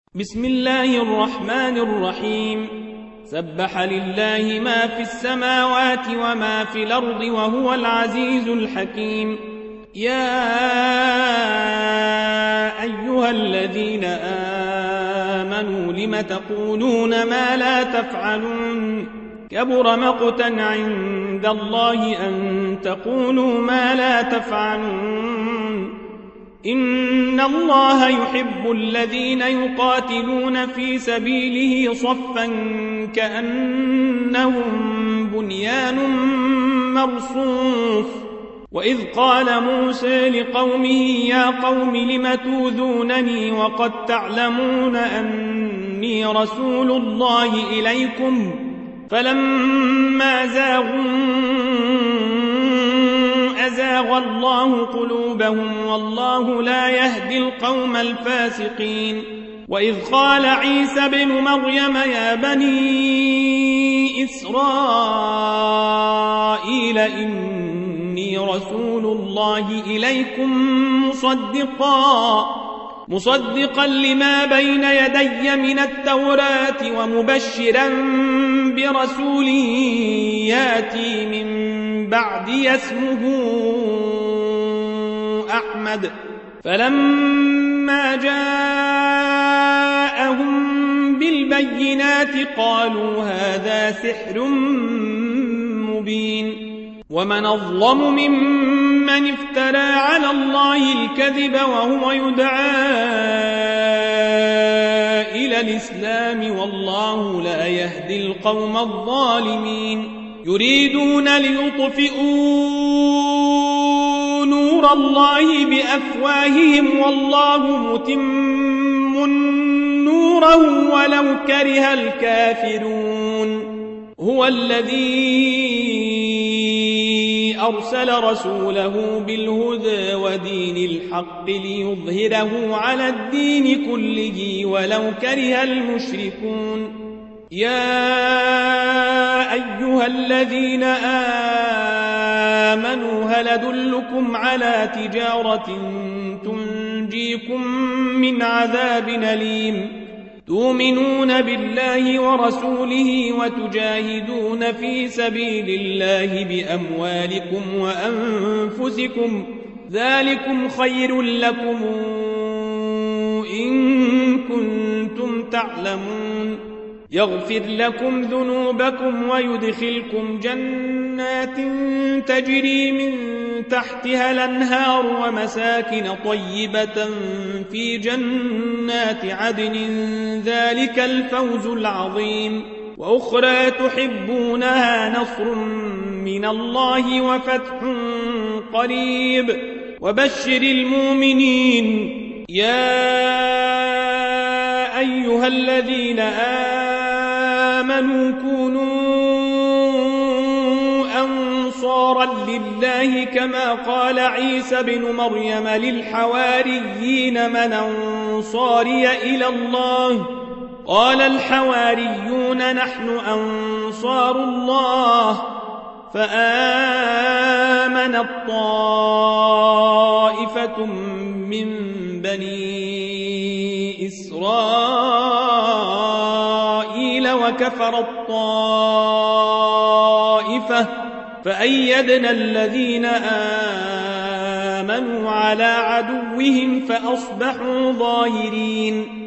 بسم الله الرحمن الرحيم. سبح لله ما في السماوات وما في الأرض وهو العزيز الحكيم. يا أيها الذين آمنوا لم تقولون ما لا تفعلون كبر مقتا عند الله أن تقولوا ما لا تفعلون. إن الله يحب الذين يقاتلون في سبيله صفا كأنهم بنيان مرصوص. وإذ قال موسى لقومه يا قوم لم تؤذونني وقد تعلمون أني رسول الله إليكم فلما أزاغ الله قلوبهم والله لا يهدي القوم الفاسقين. وإذ قال عيسى بن مريم يا بني إسرائيل إني رسول الله إليكم مصدقا لما بين يدي من التوراة ومبشرا برسول ياتي من بعدي اسمه أحمد. فلما جاءهم بالبينات قالوا هذا سحر مبين. ومن أظلم ممن افترى على الله الكذب وهو يدعى إلى الإسلام والله لا يهدي القوم الظالمين. يريدون ليطفئوا نور الله بأفواههم والله متم نوره ولو كره الكافرون. هو الذي أرسل رسوله بالهدى ودين الحق ليظهره على الدين كله ولو كره المشركون. يا أيها الذين آمنوا هل أدلكم على تجارة تنجيكم من عذاب أليم تؤمنون بالله ورسوله وتجاهدون في سبيل الله بأموالكم وأنفسكم ذلكم خير لكم إن كنتم تعلمون. يغفر لكم ذنوبكم ويدخلكم جنات تجري من تحتها الأنهار ومساكن طيبة في جنات عدن ذلك الفوز العظيم. وأخرى تحبونها نصر من الله وفتح قريب وبشر المؤمنين. يا أيها الذين آمنوا كونوا أنصارا لله كما قال عيسى بن مريم للحواريين من أنصاري إلى الله قال الحواريون نحن أنصار الله. فآمنت طائفة من بني إسرائيل وكفرت طائفة فأيدنا الذين آمنوا على عدوهم فأصبحوا ظاهرين.